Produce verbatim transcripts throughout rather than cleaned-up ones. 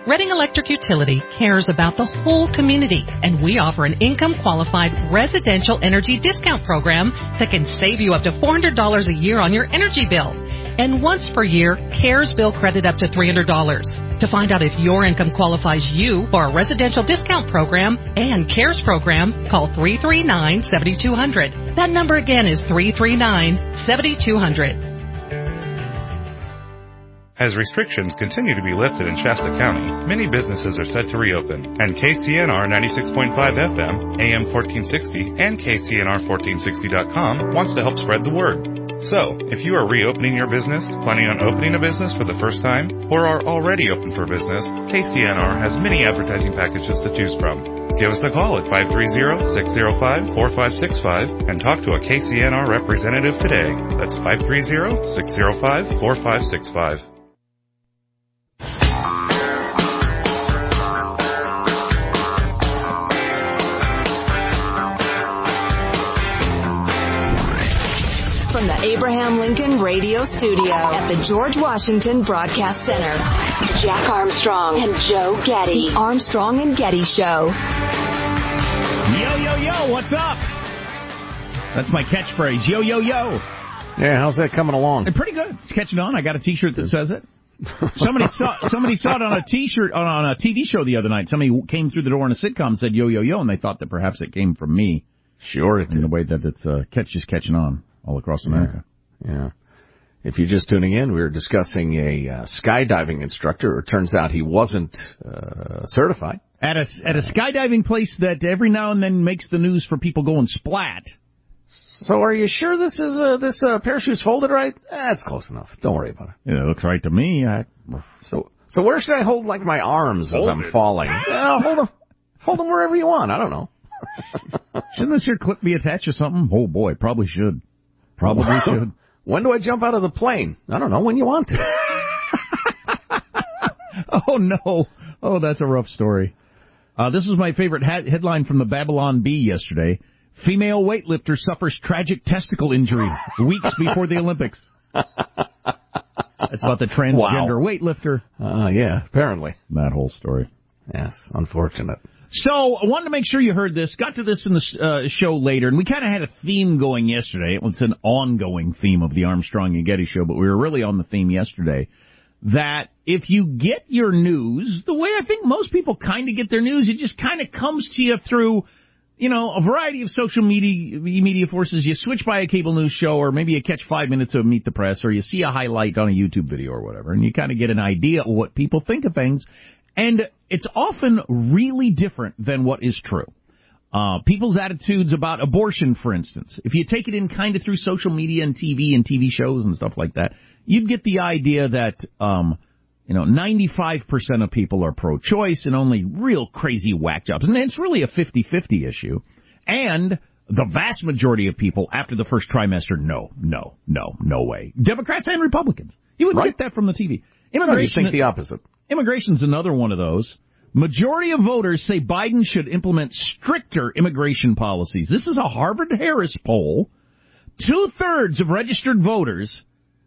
Reading Electric Utility cares about the whole community, and we offer an income-qualified residential energy discount program that can save you up to four hundred dollars a year on your energy bill. And once per year, CARES bill credit up to three hundred dollars. To find out if your income qualifies you for a residential discount program and CARES program, call three three nine, seven two zero zero. That number again is three three nine, seven two zero zero. As restrictions continue to be lifted in Shasta County, many businesses are set to reopen, and K C N R ninety-six point five F M, A M fourteen sixty, and K C N R fourteen sixty dot com wants to help spread the word. So, if you are reopening your business, planning on opening a business for the first time, or are already open for business, K C N R has many advertising packages to choose from. Give us a call at five three zero, six zero five, four five six five and talk to a K C N R representative today. That's five three zero, six zero five, four five six five. From the Abraham Lincoln Radio Studio at the George Washington Broadcast Center, Jack Armstrong and Joe Getty. The Armstrong and Getty Show. Yo, yo, yo, what's up? That's my catchphrase, yo, yo, yo. Yeah, how's that coming along? Pretty good. It's catching on. I got a T-shirt that says it. Somebody saw somebody saw it on a T-shirt, on, on a T V show the other night. Somebody came through the door in a sitcom and said, yo, yo, yo, and they thought that perhaps it came from me. Sure it did. In the way that it's uh, catch, just catching on all across America. Yeah. yeah. If you're just tuning in, we were discussing a uh, skydiving instructor. It turns out he wasn't uh, certified. At a, at a skydiving place that every now and then makes the news for people going splat. So are you sure this is uh, this uh, parachute's folded right? That's close enough. Don't worry about it. Yeah, it looks right to me. I... So so where should I hold like my arms hold as I'm it. falling? Uh, hold them, hold them wherever you want. I don't know. Shouldn't this here clip be attached to something? Oh boy, probably should. Probably should. When do I jump out of the plane? I don't know. When you want to. Oh, no. Oh, that's a rough story. Uh, this was my favorite ha- headline from the Babylon Bee yesterday. Female weightlifter suffers tragic testicle injury weeks before the Olympics. It's about the transgender wow. weightlifter. Uh, yeah, apparently. That whole story. Yes, unfortunate. So, I wanted to make sure you heard this. Got to this in the uh, show later, and we kind of had a theme going yesterday. It was an ongoing theme of the Armstrong and Getty Show, but we were really on the theme yesterday. That if you get your news, the way I think most people kind of get their news, it just kind of comes to you through, you know, a variety of social media media forces. You switch by a cable news show, or maybe you catch five minutes of Meet the Press, or you see a highlight on a YouTube video or whatever, and you kind of get an idea of what people think of things. And it's often really different than what is true. Uh, people's attitudes about abortion, for instance. If you take it in kind of through social media and T V and T V shows and stuff like that, you'd get the idea that, um, you know, ninety-five percent of people are pro-choice and only real crazy whack jobs. And it's really a fifty-fifty issue. And the vast majority of people after the first trimester, no, no, no, no way. Democrats and Republicans. You wouldn't right. get that from the T V. Immigration, no, you think the opposite. Immigration's another one of those. Majority of voters say Biden should implement stricter immigration policies. This is a Harvard-Harris poll. Two-thirds of registered voters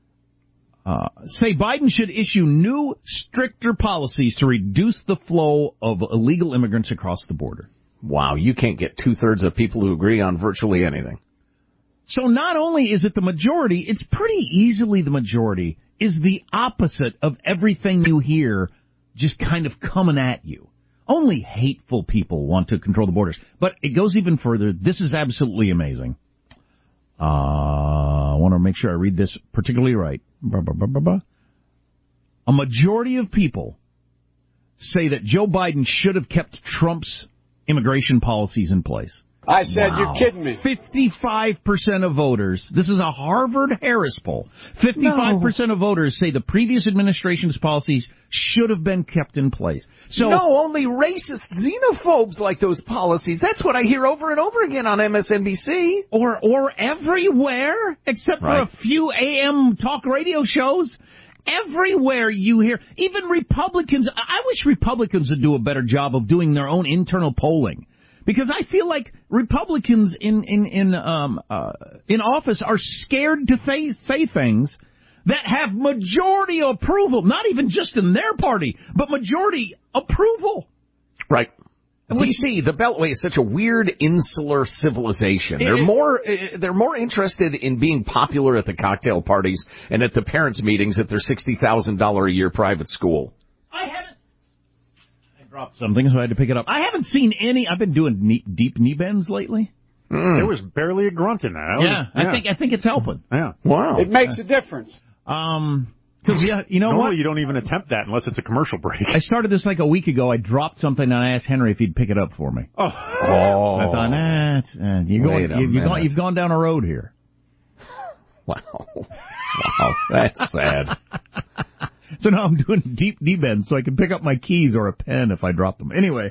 uh, say Biden should issue new, stricter policies to reduce the flow of illegal immigrants across the border. Wow, you can't get two-thirds of people who agree on virtually anything. So not only is it the majority, it's pretty easily the majority, is the opposite of everything you hear just kind of coming at you. Only hateful people want to control the borders. But it goes even further. This is absolutely amazing. Uh, I want to make sure I read this particularly right. Bah, bah, bah, bah, bah. A majority of people say that Joe Biden should have kept Trump's immigration policies in place. I said, wow. You're kidding me. fifty-five percent of voters, this is a Harvard-Harris poll, fifty-five percent no. of voters say the previous administration's policies should have been kept in place. So No, only racist xenophobes like those policies. That's what I hear over and over again on M S N B C. Or, or everywhere, except right. for a few A M talk radio shows. Everywhere you hear, even Republicans, I wish Republicans would do a better job of doing their own internal polling. Because I feel like Republicans in in in um uh, in office are scared to say, say things that have majority approval, not even just in their party, but majority approval. Right. D C, the Beltway is such a weird insular civilization. They're more they're more interested in being popular at the cocktail parties and at the parents' meetings at their sixty thousand dollars a year private school. I haven't. I dropped something, so I had to pick it up. I haven't seen any. I've been doing knee, deep knee bends lately. Mm. There was barely a grunt in that. that yeah, was, yeah, I think I think it's helping. Yeah. Wow. It makes a difference. Um. Because, yeah, you know Normally what? you don't even attempt that unless it's a commercial break. I started this like a week ago. I dropped something and I asked Henry if he'd pick it up for me. Oh. Oh. I thought, nah, it's, uh, you're going, you, you've, gone, you've gone down a road here. Wow. Wow. That's sad. So now I'm doing deep knee bends so I can pick up my keys or a pen if I drop them. Anyway,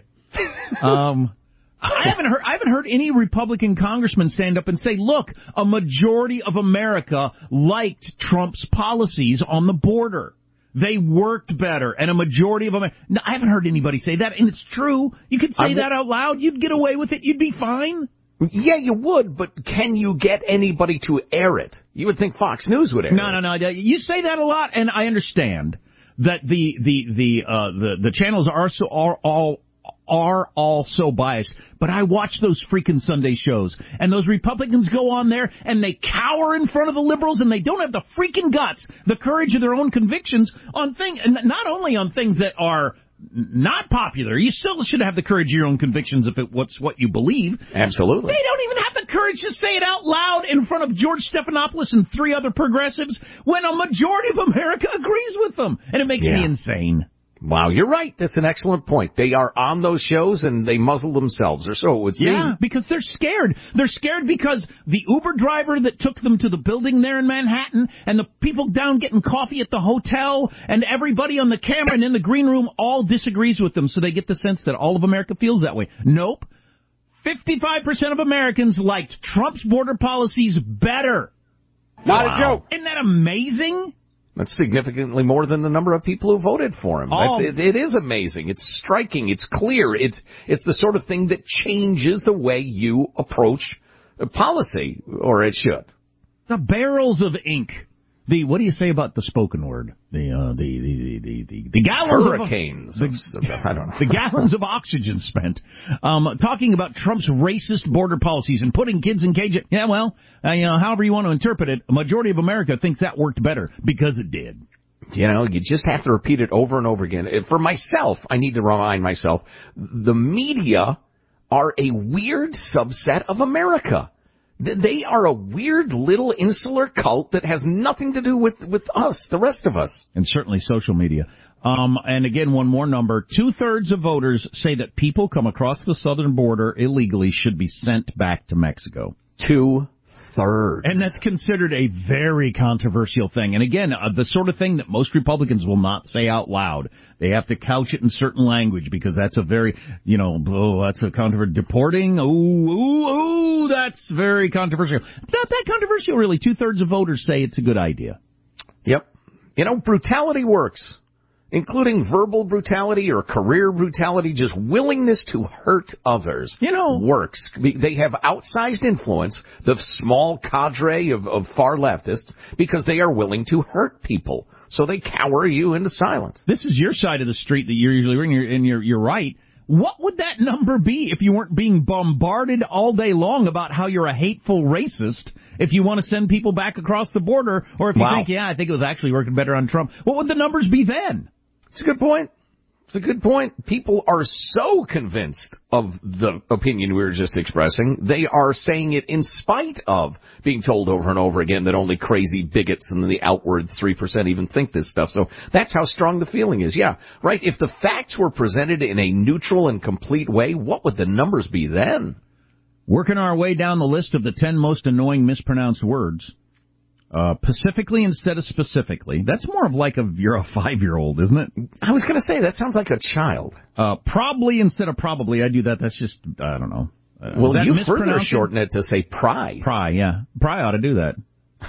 um... I haven't heard I haven't heard any Republican congressman stand up and say, look, a majority of America liked Trump's policies on the border. They worked better, and a majority of America... No, I haven't heard anybody say that, and it's true. You could say w- that out loud. You'd get away with it. You'd be fine. Yeah, you would, but can you get anybody to air it? You would think Fox News would air no, it. No, no, no. You say that a lot, and I understand that the the the uh, the, the channels are so are all... are all so biased, but I watch those freaking Sunday shows, and those Republicans go on there, and they cower in front of the liberals, and they don't have the freaking guts, the courage of their own convictions on things, and not only on things that are not popular. You still should have the courage of your own convictions if it what's what you believe. Absolutely. They don't even have the courage to say it out loud in front of George Stephanopoulos and three other progressives when a majority of America agrees with them, and it makes yeah. me insane. Wow, you're right. That's an excellent point. They are on those shows and they muzzle themselves, or so it would seem. Yeah, because they're scared. They're scared because the Uber driver that took them to the building there in Manhattan and the people down getting coffee at the hotel and everybody on the camera and in the green room all disagrees with them, so they get the sense that all of America feels that way. Nope. fifty-five percent of Americans liked Trump's border policies better. Not wow. a joke. Isn't that amazing? That's significantly more than the number of people who voted for him. Oh. That's, it, it is amazing. It's striking. It's clear. It's it's the sort of thing that changes the way you approach policy, or it should. The barrels of ink. The what do you say about the spoken word? The uh, the, the, the the the gallons hurricanes. Of, the, of, I don't know. The gallons of oxygen spent um, talking about Trump's racist border policies and putting kids in cages. Yeah, well, uh, you know, however you want to interpret it, a majority of America thinks that worked better because it did. You know, you just have to repeat it over and over again. For myself, I need to remind myself, the media are a weird subset of America. They are a weird little insular cult that has nothing to do with, with us, the rest of us. And certainly social media. Um, and again, one more number. Two-thirds of voters say that people come across the southern border illegally should be sent back to Mexico. Two thirds. And that's considered a very controversial thing. And again, uh, the sort of thing that most Republicans will not say out loud. They have to couch it in certain language because that's a very, you know, oh, that's a controversial. Deporting, ooh, ooh, ooh, that's very controversial. It's not that controversial, really. Two-thirds of voters say it's a good idea. Yep. You know, brutality works. Including verbal brutality or career brutality, just willingness to hurt others, you know, works. They have outsized influence, the small cadre of, of far leftists, because they are willing to hurt people. So they cower you into silence. This is your side of the street that you're usually in, and you're, you're right. What would that number be if you weren't being bombarded all day long about how you're a hateful racist? If you want to send people back across the border, or if you wow. think, yeah, I think it was actually working better on Trump, what would the numbers be then? It's a good point. It's a good point. People are so convinced of the opinion we were just expressing, they are saying it in spite of being told over and over again that only crazy bigots and the outward three percent even think this stuff. So that's how strong the feeling is. Yeah, right. If the facts were presented in a neutral and complete way, what would the numbers be then? Working our way down the list of the ten most annoying mispronounced words. Uh, pacifically instead of specifically. That's more of like a, you're a five-year-old, isn't it? I was going to say, that sounds like a child. Uh, probably instead of probably. I do that. That's just, I don't know. Uh, well, you further shorten it to say pry. Pry, yeah. Pry ought to do that.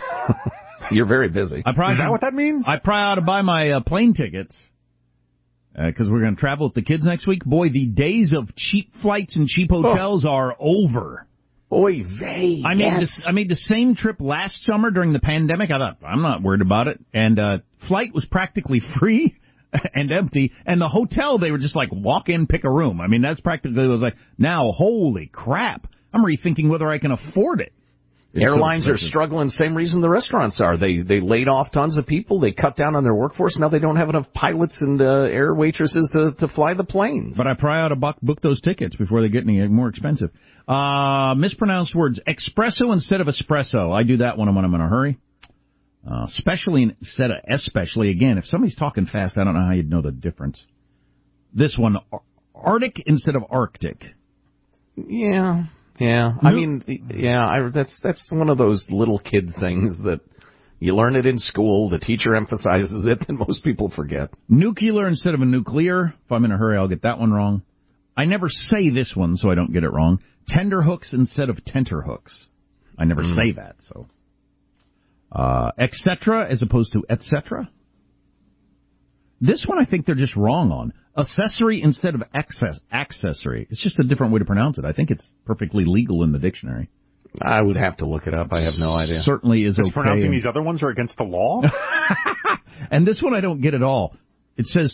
You're very busy. I probably, Is that what that means? I probably ought to buy my uh, plane tickets. Because uh, we're going to travel with the kids next week. Boy, the days of cheap flights and cheap hotels oh. are over. Oy vey, I made yes. this, I made the same trip last summer during the pandemic. I thought, I'm not worried about it. And uh flight was practically free and empty. And the hotel, they were just like, walk in, pick a room. I mean, that's practically, it was like, now, holy crap. I'm rethinking whether I can afford it. It's Airlines so are struggling, same reason the restaurants are. They they laid off tons of people. They cut down on their workforce. Now they don't have enough pilots and uh, air waitresses to, to fly the planes. But I probably ought to book, book those tickets before they get any more expensive. Uh, mispronounced words. Espresso instead of espresso. I do that when I'm, when I'm in a hurry. Uh, especially instead of especially. Again, if somebody's talking fast, I don't know how you'd know the difference. This one, Arctic instead of Arctic. Yeah. Yeah, I mean, yeah, I, that's that's one of those little kid things that you learn it in school, the teacher emphasizes it, and most people forget. Nuclear instead of a nuclear. If I'm in a hurry, I'll get that one wrong. I never say this one, so I don't get it wrong. Tender hooks instead of tenter hooks. I never mm. say that, so. Uh, et cetera as opposed to et cetera. This one I think they're just wrong on. Accessory instead of access, accessory. It's just a different way to pronounce it. I think it's perfectly legal in the dictionary. I would have to look it up. I have no idea. Certainly is Just okay. pronouncing these other ones are against the law? And this one I don't get at all. It says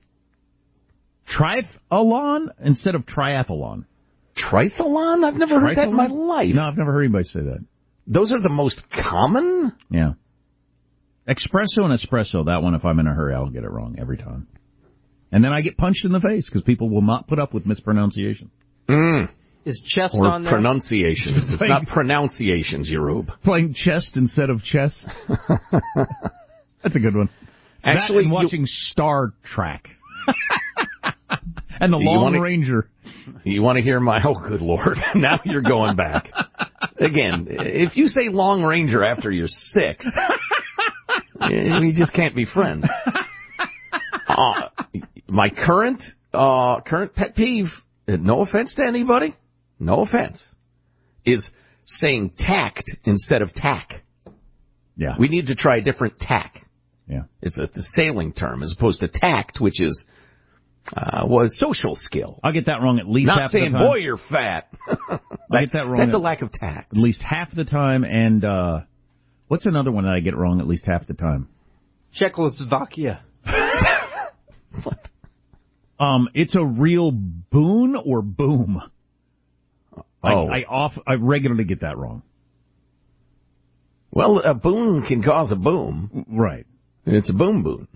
triathlon instead of triathlon. Triathlon? I've never heard that in my life. No, I've never heard anybody say that. Those are the most common? Yeah. Espresso and espresso, that one, if I'm in a hurry, I'll get it wrong every time. And then I get punched in the face because people will not put up with mispronunciation. Mm. Is chest or on there? pronunciations. It's not pronunciations, Yerub. Playing chest instead of chess. That's a good one. Actually, that and watching you, Star Trek. And the Long wanna, Ranger. You want to hear my, oh, good Lord. Now you're going back. Again, if you say Long Ranger after you're six, we just can't be friends. Uh, my current uh, current pet peeve, no offense to anybody, no offense, is saying tact instead of tack. Yeah. We need to try a different tack. Yeah. It's a, a sailing term as opposed to tact, which is uh, was social skill. I'll get that wrong at least Not half the time. Not saying, boy, you're fat. I get that wrong. That's at, a lack of tact. At least half the time. And uh, what's another one that I get wrong at least half the time? Czechoslovakia. What? Um, it's a real boon or boom. I, oh. I off I regularly get that wrong. Well, a boon can cause a boom. Right. It's a boom boon.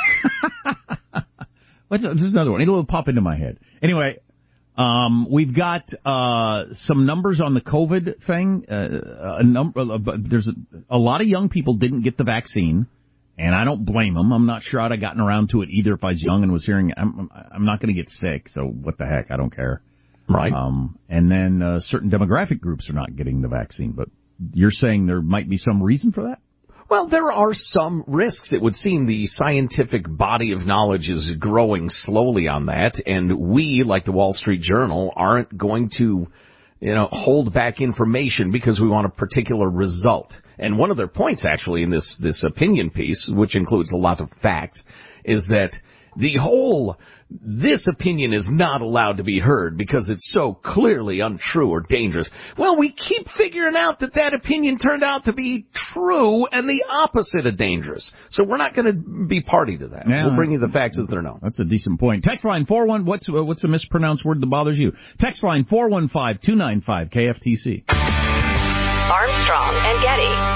What's There's another one. It'll pop into my head. Anyway, um, we've got uh, some numbers on the COVID thing. Uh, a number. Uh, there's a, a lot of young people didn't get the vaccine. And I don't blame them. I'm not sure I'd have gotten around to it either if I was young and was hearing, I'm, I'm not going to get sick, so what the heck, I don't care. Right. Um, and then uh, certain demographic groups are not getting the vaccine, but you're saying there might be some reason for that? Well, there are some risks. It would seem the scientific body of knowledge is growing slowly on that, and we, like the Wall Street Journal, aren't going to, you know, hold back information because we want a particular result. And one of their points, actually, in this, this opinion piece, which includes a lot of facts, is that the whole, this opinion is not allowed to be heard because it's so clearly untrue or dangerous. Well, we keep figuring out that that opinion turned out to be true and the opposite of dangerous. So we're not going to be party to that. Yeah, we'll bring you the facts as they're known. That's a decent point. Text line four one, what's, uh, what's a mispronounced word that bothers you? Text line four one five, two nine five, K F T C. Armstrong and Getty.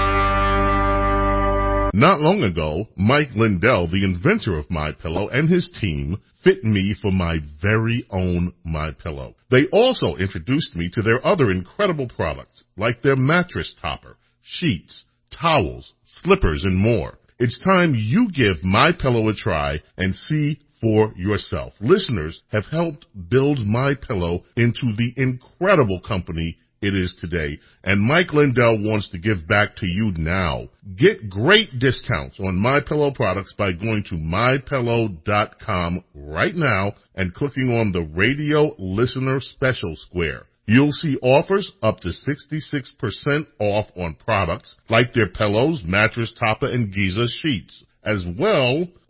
Not long ago, Mike Lindell, the inventor of MyPillow, and his team fit me for my very own MyPillow. They also introduced me to their other incredible products, like their mattress topper, sheets, towels, slippers, and more. It's time you give MyPillow a try and see for yourself. Listeners have helped build MyPillow into the incredible company it is today, and Mike Lindell wants to give back to you now. Get great discounts on MyPillow products by going to my pillow dot com right now and clicking on the radio listener special square. You'll see offers up to sixty-six percent off on products like their pillows, mattress topper, and Giza sheets. As well,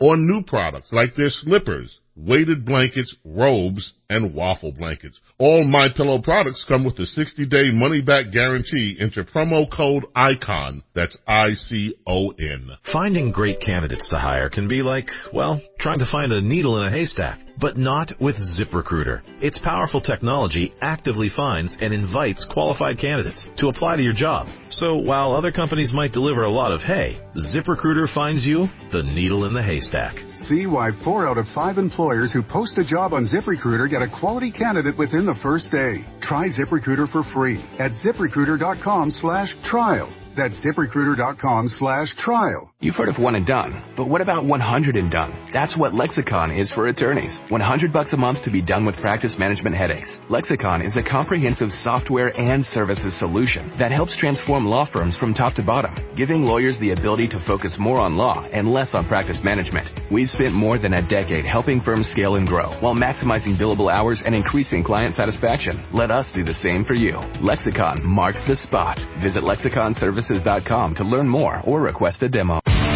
on new products like their slippers, weighted blankets, robes, and waffle blankets. All MyPillow products come with a sixty-day money-back guarantee. Enter promo code ICON. That's I C O N. Finding great candidates to hire can be like, well, trying to find a needle in a haystack, but not with ZipRecruiter. Its powerful technology actively finds and invites qualified candidates to apply to your job. So while other companies might deliver a lot of hay, ZipRecruiter finds you the needle in the haystack. See why four out of five employers who post a job on ZipRecruiter get a quality candidate within the first day. Try ZipRecruiter for free at ZipRecruiter.com slash trial. That's ZipRecruiter.com slash trial. You've heard of one and done, but what about one hundred and done? That's what Lexicon is for attorneys. one hundred bucks a month to be done with practice management headaches. Lexicon is a comprehensive software and services solution that helps transform law firms from top to bottom, giving lawyers the ability to focus more on law and less on practice management. We've spent more than a decade helping firms scale and grow while maximizing billable hours and increasing client satisfaction. Let us do the same for you. Lexicon marks the spot. Visit lexicon services dot com to learn more or request a demo.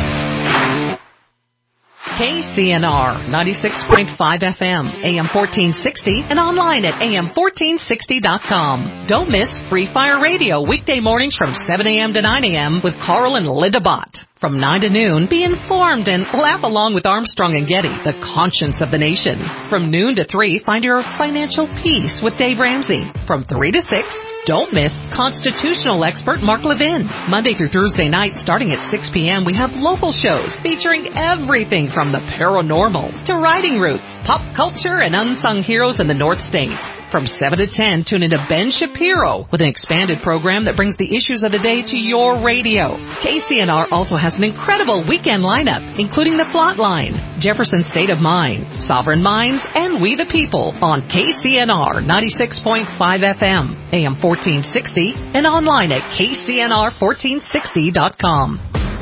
K C N R ninety-six point five F M, A M fourteen sixty, and online at A M fourteen sixty dot com. Don't miss Free Fire Radio weekday mornings from seven a.m. to nine a.m. with Carl and Linda Bott. From nine to noon, be informed and laugh along with Armstrong and Getty, the conscience of the nation. From noon to three, find your financial peace with Dave Ramsey. From three to six, don't miss constitutional expert Mark Levin. Monday through Thursday night, starting at six p.m., we have local shows featuring everything from the paranormal to riding routes, pop culture, and unsung heroes in the North States. From seven to ten, tune into Ben Shapiro with an expanded program that brings the issues of the day to your radio. K C N R also has an incredible weekend lineup, including The Plot Line, Jefferson State of Mind, Sovereign Minds, and We the People on K C N R ninety-six point five F M, A M fourteen sixty, and online at K C N R fourteen sixty dot com.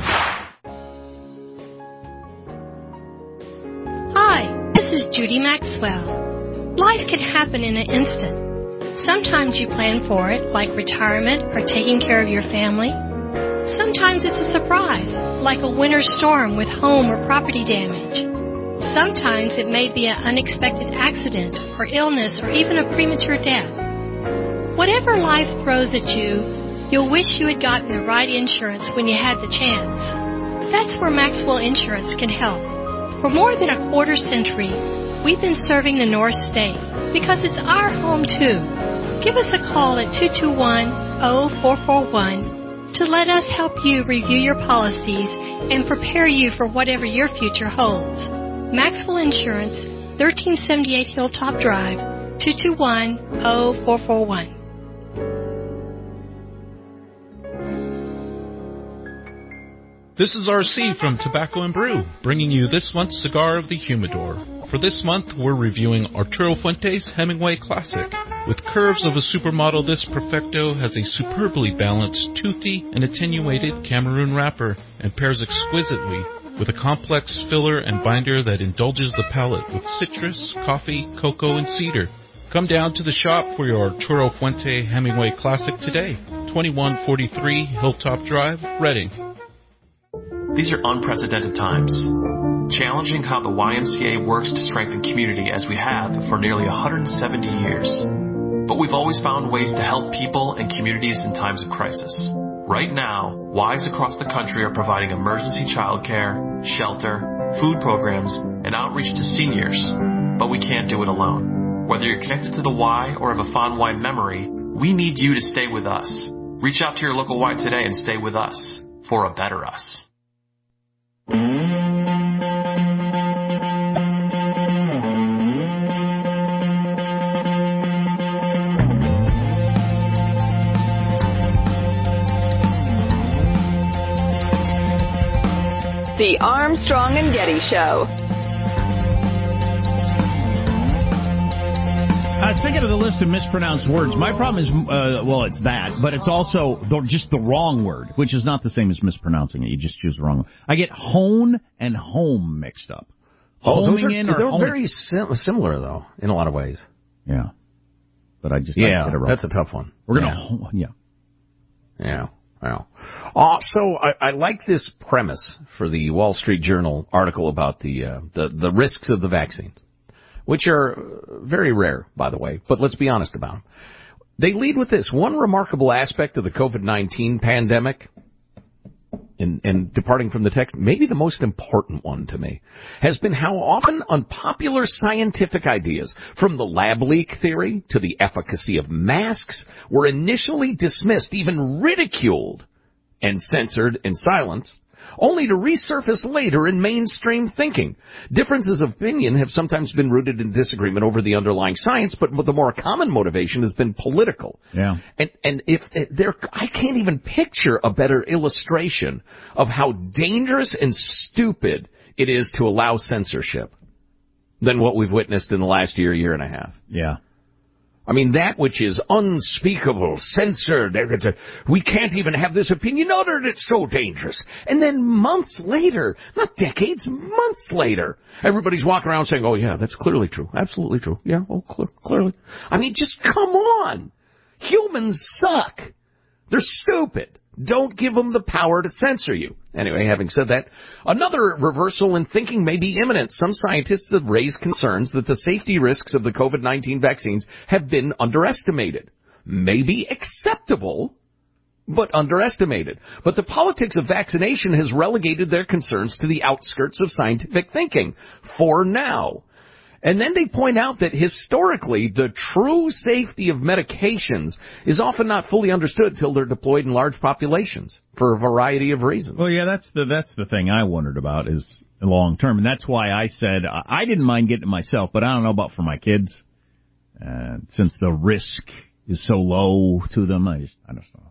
Hi, this is Judy Maxwell. Life can happen in an instant. Sometimes you plan for it, like retirement or taking care of your family. Sometimes it's a surprise, like a winter storm with home or property damage. Sometimes it may be an unexpected accident or illness or even a premature death. Whatever life throws at you, you'll wish you had gotten the right insurance when you had the chance. That's where Maxwell Insurance can help. For more than a quarter century, we've been serving the North State because it's our home, too. Give us a call at two two one, zero four four one to let us help you review your policies and prepare you for whatever your future holds. Maxwell Insurance, thirteen seventy-eight Hilltop Drive, two two one, zero four four one. This is R C from Tobacco and Brew, bringing you this month's Cigar of the Humidor. For this month, we're reviewing Arturo Fuente's Hemingway Classic. With curves of a supermodel, this Perfecto has a superbly balanced, toothy, and attenuated Cameroon wrapper and pairs exquisitely with a complex filler and binder that indulges the palate with citrus, coffee, cocoa, and cedar. Come down to the shop for your Arturo Fuente Hemingway Classic today, twenty-one forty-three Hilltop Drive, Reading. These are unprecedented times, challenging how the Y M C A works to strengthen community as we have for nearly one hundred seventy years. But we've always found ways to help people and communities in times of crisis. Right now, Ys across the country are providing emergency childcare, shelter, food programs, and outreach to seniors. But we can't do it alone. Whether you're connected to the Y or have a fond Y memory, we need you to stay with us. Reach out to your local Y today and stay with us for a better us. The Armstrong and Getty Show. I was thinking of the list of mispronounced words. My problem is, uh, well, it's that, but it's also the, just the wrong word, which is not the same as mispronouncing it. You just choose the wrong one. I get hone and home mixed up. Oh, those are, in or they're home. very sim- similar, though, in a lot of ways. Yeah. But I just yeah, I get it wrong. That's a tough one. We're going yeah. to, yeah. Yeah. Well, uh, so I, I like this premise for the Wall Street Journal article about the, uh, the the risks of the vaccine, which are very rare, by the way, but let's be honest about them. They lead with this. One remarkable aspect of the COVID nineteen pandemic, and, and departing from the text, maybe the most important one to me, has been how often unpopular scientific ideas, from the lab leak theory to the efficacy of masks, were initially dismissed, even ridiculed, and censored and silenced, only to resurface later in mainstream thinking. Differences of opinion have sometimes been rooted in disagreement over the underlying science, but the more common motivation has been political. Yeah. And and if there, I can't even picture a better illustration of how dangerous and stupid it is to allow censorship than what we've witnessed in the last year, year and a half. Yeah. I mean, that which is unspeakable, censored, we can't even have this opinion uttered, it's so dangerous. And then months later, not decades, months later, everybody's walking around saying, oh yeah, that's clearly true, absolutely true, yeah, oh, cl- clearly. I mean, just come on. Humans suck. They're stupid. Don't give them the power to censor you. Anyway, having said that, another reversal in thinking may be imminent. Some scientists have raised concerns that the safety risks of the COVID nineteen vaccines have been underestimated. Maybe acceptable, but underestimated. But the politics of vaccination has relegated their concerns to the outskirts of scientific thinking, for now. And then they point out that historically, the true safety of medications is often not fully understood until they're deployed in large populations for a variety of reasons. Well, yeah, that's the that's the thing I wondered about is long term, and that's why I said I didn't mind getting it myself, but I don't know about for my kids, uh, since the risk is so low to them. I just I don't know.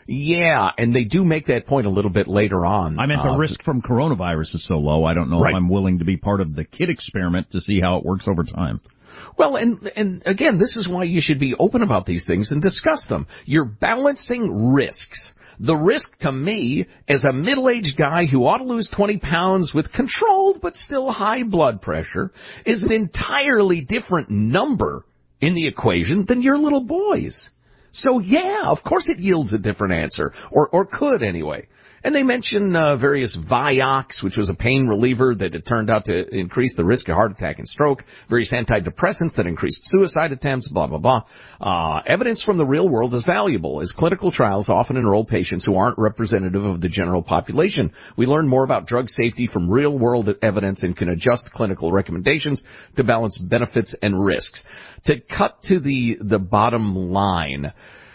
Yeah, and they do make that point a little bit later on. I meant the uh, risk from coronavirus is so low, I don't know right. if I'm willing to be part of the kid experiment to see how it works over time. Well, and and again, this is why you should be open about these things and discuss them. You're balancing risks. The risk to me, as a middle-aged guy who ought to lose twenty pounds with controlled but still high blood pressure, is an entirely different number in the equation than your little boy's. So, yeah, of course it yields a different answer, or or could anyway. And they mention uh, various Vioxx, which was a pain reliever that it turned out to increase the risk of heart attack and stroke, various antidepressants that increased suicide attempts, blah, blah, blah. Uh, evidence from the real world is valuable, as clinical trials often enroll patients who aren't representative of the general population. We learn more about drug safety from real-world evidence and can adjust clinical recommendations to balance benefits and risks. To cut to the, the bottom line,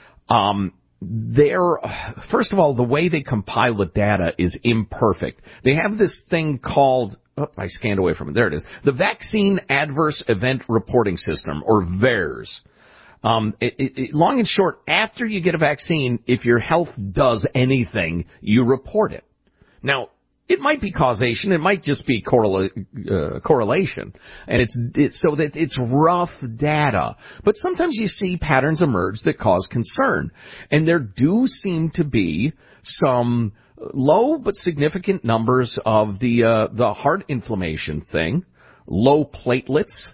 um, They're, first of all, the way they compile the data is imperfect. They have this thing called, oh, I scanned away from it, there it is, the Vaccine Adverse Event Reporting System, or VAERS. Um, it, it, it, long and short, after you get a vaccine, if your health does anything, you report it. Now, it might be causation, it might just be correla- uh, correlation, and it's, it's so that it's rough data. But sometimes you see patterns emerge that cause concern, and there do seem to be some low but significant numbers of the uh, the heart inflammation thing, low platelets,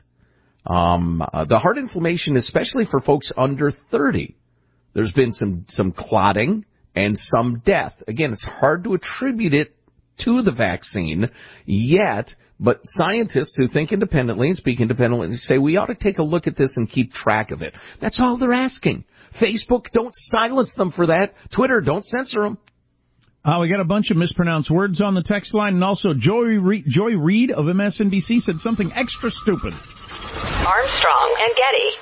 um, uh, the heart inflammation, especially for folks under thirty. There's been some some clotting and some death. Again, it's hard to attribute it to the vaccine yet, but scientists who think independently and speak independently say we ought to take a look at this and keep track of it. That's all they're asking. Facebook, don't silence them for that. Twitter, don't censor them. Uh, we got a bunch of mispronounced words on the text line, and also Joy, Re- Joy Reid of M S N B C said something extra stupid. Armstrong and Getty.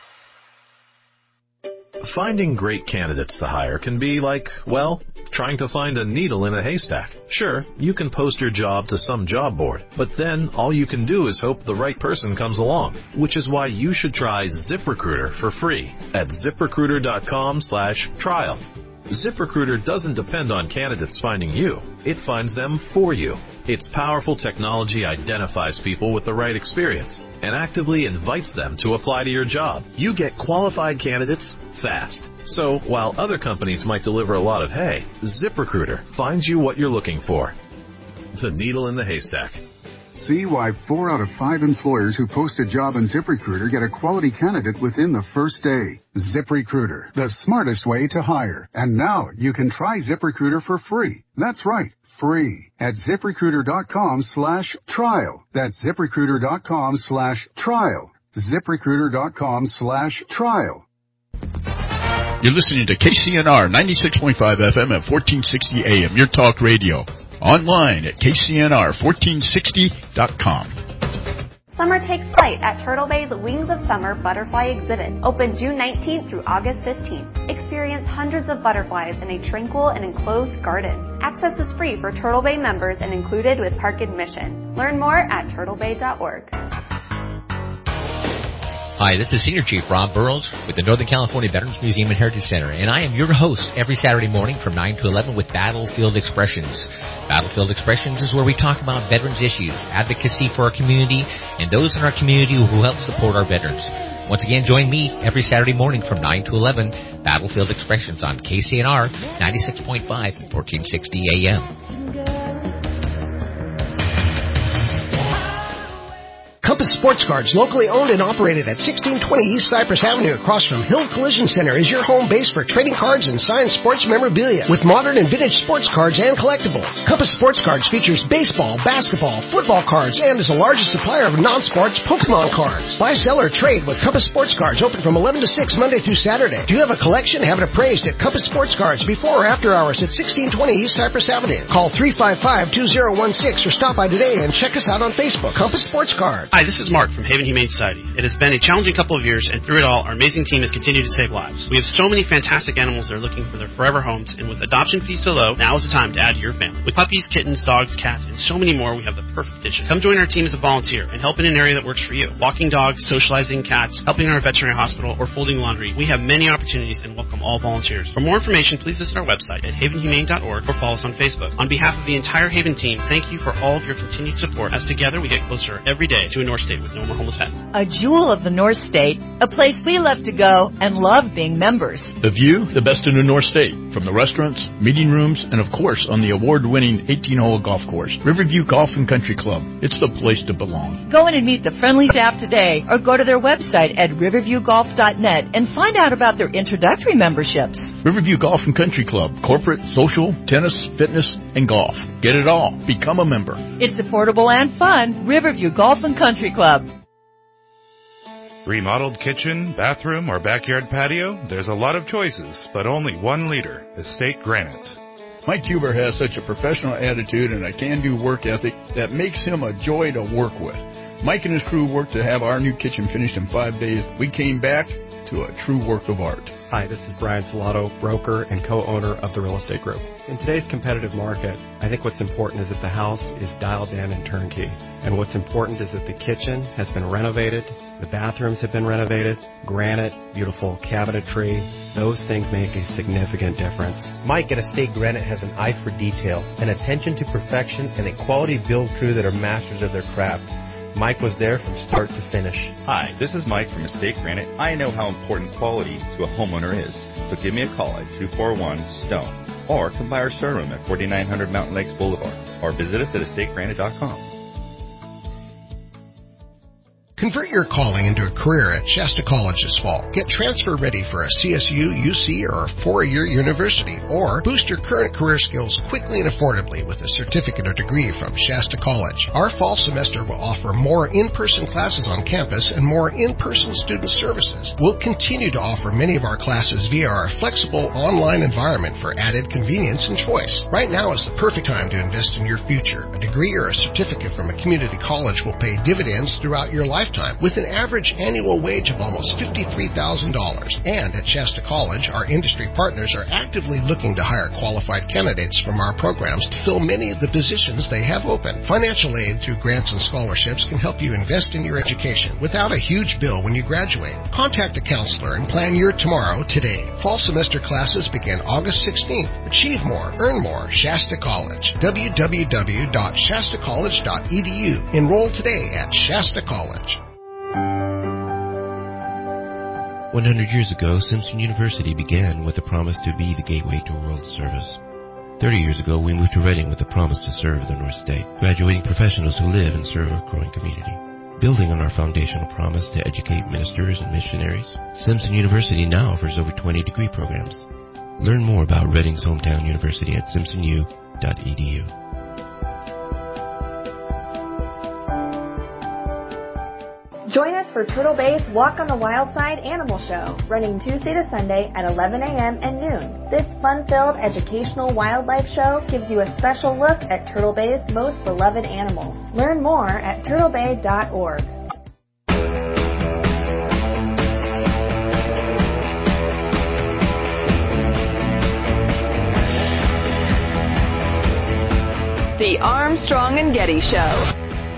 Finding great candidates to hire can be like, well, trying to find a needle in a haystack. Sure, you can post your job to some job board, but then all you can do is hope the right person comes along, which is why you should try ZipRecruiter for free at ZipRecruiter.com slash trial. ZipRecruiter doesn't depend on candidates finding you. It finds them for you. Its powerful technology identifies people with the right experience and actively invites them to apply to your job. You get qualified candidates fast. So while other companies might deliver a lot of hay, ZipRecruiter finds you what you're looking for. The needle in the haystack. See why four out of five employers who post a job on ZipRecruiter get a quality candidate within the first day. ZipRecruiter, the smartest way to hire. And now you can try ZipRecruiter for free. That's right, free. At ZipRecruiter.com slash trial. That's ZipRecruiter.com slash trial. ZipRecruiter.com slash trial. You're listening to K C N R ninety-six point five F M at fourteen sixty A M, your talk radio. Online at K C N R fourteen sixty dot com. Summer takes flight at Turtle Bay's Wings of Summer Butterfly Exhibit, open June nineteenth through August fifteenth. Experience hundreds of butterflies in a tranquil and enclosed garden. Access is free for Turtle Bay members and included with park admission. Learn more at turtle bay dot org. Hi, this is Senior Chief Rob Burrows with the Northern California Veterans Museum and Heritage Center, and I am your host every Saturday morning from nine to eleven with Battlefield Expressions. Battlefield Expressions is where we talk about veterans issues, advocacy for our community, and those in our community who help support our veterans. Once again, join me every Saturday morning from nine to eleven, Battlefield Expressions on K C N R ninety-six point five and fourteen sixty A M. Compass Sports Cards, locally owned and operated at sixteen twenty East Cypress Avenue across from Hill Collision Center, is your home base for trading cards and signed sports memorabilia with modern and vintage sports cards and collectibles. Compass Sports Cards features baseball, basketball, football cards, and is the largest supplier of non-sports Pokemon cards. Buy, sell, or trade with Compass Sports Cards, open from eleven to six Monday through Saturday. Do you have a collection? Have it appraised at Compass Sports Cards before or after hours at sixteen twenty East Cypress Avenue. Call three five five, two zero one six or stop by today and check us out on Facebook. Compass Sports Cards. Hi, this is Mark from Haven Humane Society. It has been a challenging couple of years, and through it all, our amazing team has continued to save lives. We have so many fantastic animals that are looking for their forever homes, and with adoption fees so low, now is the time to add to your family. With puppies, kittens, dogs, cats, and so many more, we have the perfect addition. Come join our team as a volunteer and help in an area that works for you. Walking dogs, socializing cats, helping in our veterinary hospital, or folding laundry. We have many opportunities and welcome all volunteers. For more information, please visit our website at haven humane dot org or follow us on Facebook. On behalf of the entire Haven team, thank you for all of your continued support, as together we get closer every day to a North State with no more homeless pets. A jewel of the North State, a place we love to go and love being members. The view, the best in the North State, from the restaurants, meeting rooms, and of course on the award-winning eighteen-hole golf course. Riverview Golf and Country Club. It's the place to belong. Go in and meet the friendly staff today or go to their website at riverview golf dot net and find out about their introductory memberships. Riverview Golf and Country Club. Corporate, social, tennis, fitness, and golf. Get it all. Become a member. It's affordable and fun. Riverview Golf and Country Club. Remodeled kitchen, bathroom, or backyard patio? There's a lot of choices, but only one leader, Estate Granite. Mike Huber has such a professional attitude and a can-do work ethic that makes him a joy to work with. Mike and his crew worked to have our new kitchen finished in five days. We came back to a true work of art. Hi, this is Brian Salato, broker and co-owner of the Real Estate Group. In today's competitive market, I think what's important is that the house is dialed in and turnkey. And what's important is that the kitchen has been renovated, the bathrooms have been renovated, granite, beautiful cabinetry. Those things make a significant difference. Mike at Estate Granite has an eye for detail, an attention to perfection, and a quality build crew that are masters of their craft. Mike was there from start to finish. Hi, this is Mike from Estate Granite. I know how important quality to a homeowner is, so give me a call at two four one STONE or come by our showroom at forty-nine hundred Mountain Lakes Boulevard or visit us at estate granite dot com. Convert your calling into a career at Shasta College this fall. Get transfer ready for a C S U, U C, or a four-year university, or boost your current career skills quickly and affordably with a certificate or degree from Shasta College. Our fall semester will offer more in-person classes on campus and more in-person student services. We'll continue to offer many of our classes via our flexible online environment for added convenience and choice. Right now is the perfect time to invest in your future. A degree or a certificate from a community college will pay dividends throughout your lifetime, with an average annual wage of almost fifty-three thousand dollars. And at Shasta College, our industry partners are actively looking to hire qualified candidates from our programs to fill many of the positions they have open. Financial aid through grants and scholarships can help you invest in your education without a huge bill when you graduate. Contact a counselor and plan your tomorrow today. Fall semester classes begin August sixteenth. Achieve more, earn more. Shasta College. w w w dot shasta college dot e d u. Enroll today at Shasta College. one hundred years ago, Simpson University began with a promise to be the gateway to world service. thirty years ago, we moved to Reading with the promise to serve the North State, graduating professionals who live and serve our growing community. Building on our foundational promise to educate ministers and missionaries, Simpson University now offers over twenty degree programs. Learn more about Reading's hometown university at simpson u dot e d u. Join us for Turtle Bay's Walk on the Wild Side Animal Show, running Tuesday to Sunday at eleven a.m. and noon. This fun-filled educational wildlife show gives you a special look at Turtle Bay's most beloved animals. Learn more at turtle bay dot org. The Armstrong and Getty Show.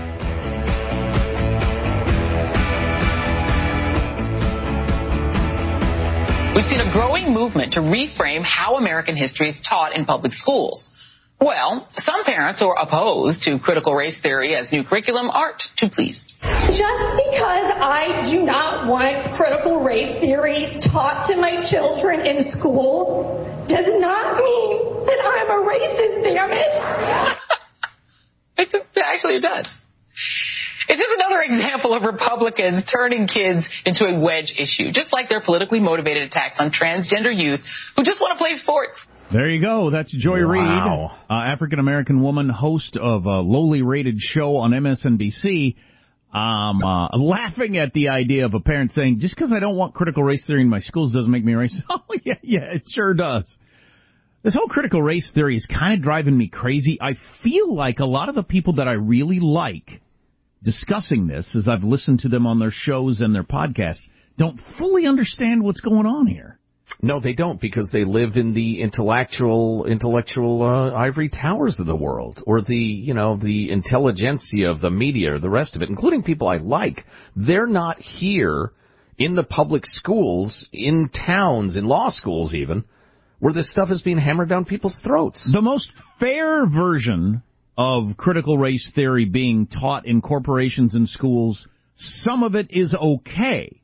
We've seen a growing movement to reframe how American history is taught in public schools. Well, some parents who are opposed to critical race theory as new curriculum aren't too pleased. Just because I do not want critical race theory taught to my children in school does not mean that I'm a racist, damn it. Actually, it does. It's just another example of Republicans turning kids into a wedge issue, just like their politically motivated attacks on transgender youth who just want to play sports. There you go. That's Joy Wow. Reid, uh, African-American woman, host of a lowly rated show on M S N B C, um, uh, laughing at the idea of a parent saying, just because I don't want critical race theory in my schools doesn't make me racist. Oh, yeah, yeah, it sure does. This whole critical race theory is kind of driving me crazy. I feel like a lot of the people that I really like discussing this, as I've listened to them on their shows and their podcasts, don't fully understand what's going on here. No, they don't, because they live in the intellectual, intellectual uh, ivory towers of the world, or the, you know, the intelligentsia of the media, or the rest of it, including people I like. They're not here in the public schools, in towns, in law schools even, where this stuff is being hammered down people's throats. The most fair version of critical race theory being taught in corporations and schools, some of it is okay.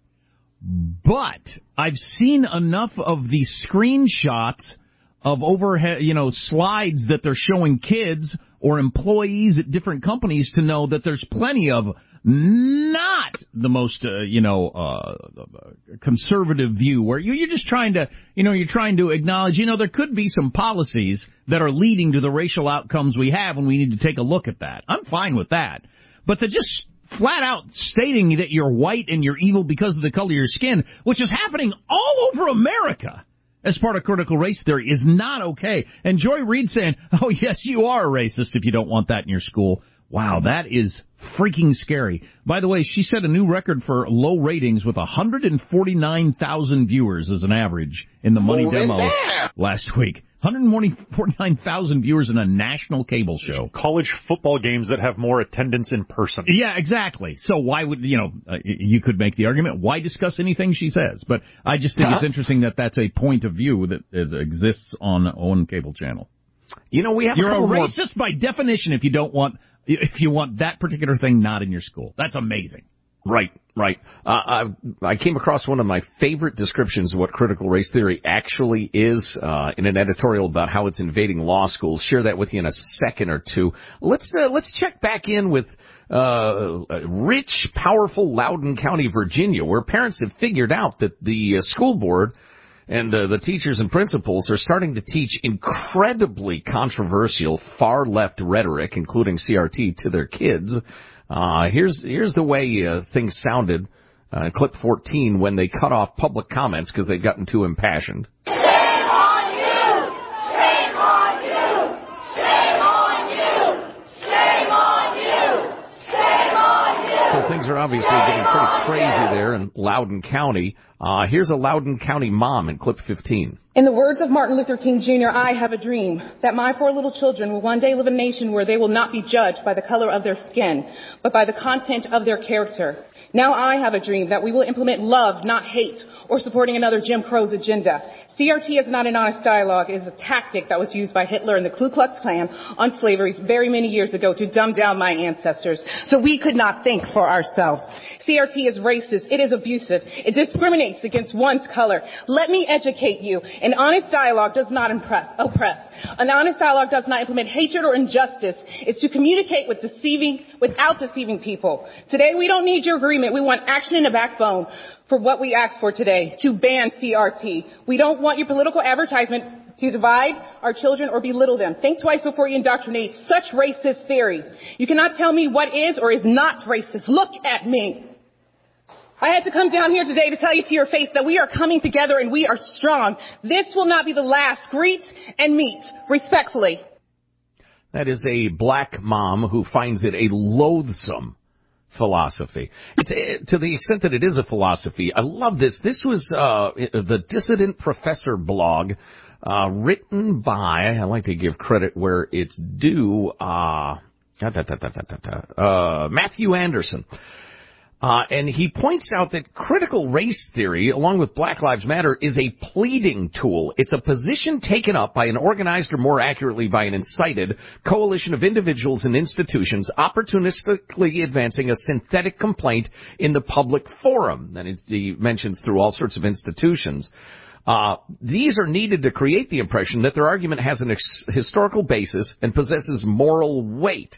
But I've seen enough of the screenshots of overhead, you know, slides that they're showing kids or employees at different companies to know that there's plenty of not the most, uh, you know, uh, conservative view where you, you're just trying to, you know, you're trying to acknowledge, you know, there could be some policies that are leading to the racial outcomes we have, and we need to take a look at that. I'm fine with that. But to just flat out stating that you're white and you're evil because of the color of your skin, which is happening all over America as part of critical race theory, is not okay. And Joy Reid saying, oh, yes, you are a racist if you don't want that in your school. Wow, that is freaking scary. By the way, she set a new record for low ratings with one hundred forty-nine thousand viewers as an average in the Money Demo last week. one hundred forty-nine thousand viewers in a national cable show. College football games that have more attendance in person. Yeah, exactly. So why would, you know, uh, you could make the argument, why discuss anything she says? But I just think uh-huh. it's interesting that that's a point of view that is, exists on one cable channel. You know, we have You're a, a more... racist by definition if you don't want, if you want that particular thing not in your school. That's amazing. Right, right. Uh, I, I came across one of my favorite descriptions of what critical race theory actually is uh, in an editorial about how it's invading law schools. Share that with you in a second or two. Let's uh, let's check back in with uh, rich, powerful Loudoun County, Virginia, where parents have figured out that the uh, school board and uh, the teachers and principals are starting to teach incredibly controversial far-left rhetoric, including C R T, to their kids. Uh, here's here's the way uh, things sounded uh, in clip fourteen when they cut off public comments because they'd gotten too impassioned. Shame on you! Shame on you! Shame on you! Shame on you! Shame on you! So things are obviously getting pretty crazy there in Loudoun County. Uh, here's a Loudoun County mom in clip fifteen. In the words of Martin Luther King Junior, I have a dream that my four little children will one day live in a nation where they will not be judged by the color of their skin, but by the content of their character. Now I have a dream that we will implement love, not hate, or supporting another Jim Crow's agenda. C R T is not an honest dialogue. It is a tactic that was used by Hitler and the Ku Klux Klan on slavery very many years ago to dumb down my ancestors so we could not think for ourselves. C R T is racist. It is abusive. It discriminates against one's color. Let me educate you. An honest dialogue does not impress, oppress. An honest dialogue does not implement hatred or injustice. It's to communicate with deceiving, without deceiving people. Today, we don't need your agreement. We want action and a backbone for what we asked for today, to ban C R T. We don't want your political advertisement to divide our children or belittle them. Think twice before you indoctrinate such racist theories. You cannot tell me what is or is not racist. Look at me. I had to come down here today to tell you to your face that we are coming together and we are strong. This will not be the last. Greet and meet respectfully. That is a black mom who finds it a loathsome philosophy. It's uh, to the extent that it is a philosophy. I love this. This was uh, the Dissident Professor blog, uh, written by, I like to give credit where it's due, uh, da, da, da, da, da, da, uh, Matthew Anderson. Uh, and he points out that critical race theory, along with Black Lives Matter, is a pleading tool. It's a position taken up by an organized, or more accurately by an incited, coalition of individuals and institutions opportunistically advancing a synthetic complaint in the public forum. And he mentions through all sorts of institutions. Uh, these are needed to create the impression that their argument has an ex- historical basis and possesses moral weight.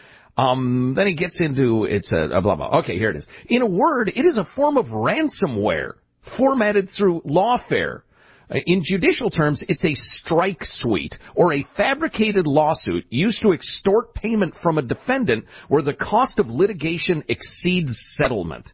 Um, then he gets into, it's a, a blah, blah. Okay, here it is. In a word, it is a form of ransomware formatted through lawfare. In judicial terms, it's a strike suite or a fabricated lawsuit used to extort payment from a defendant where the cost of litigation exceeds settlement.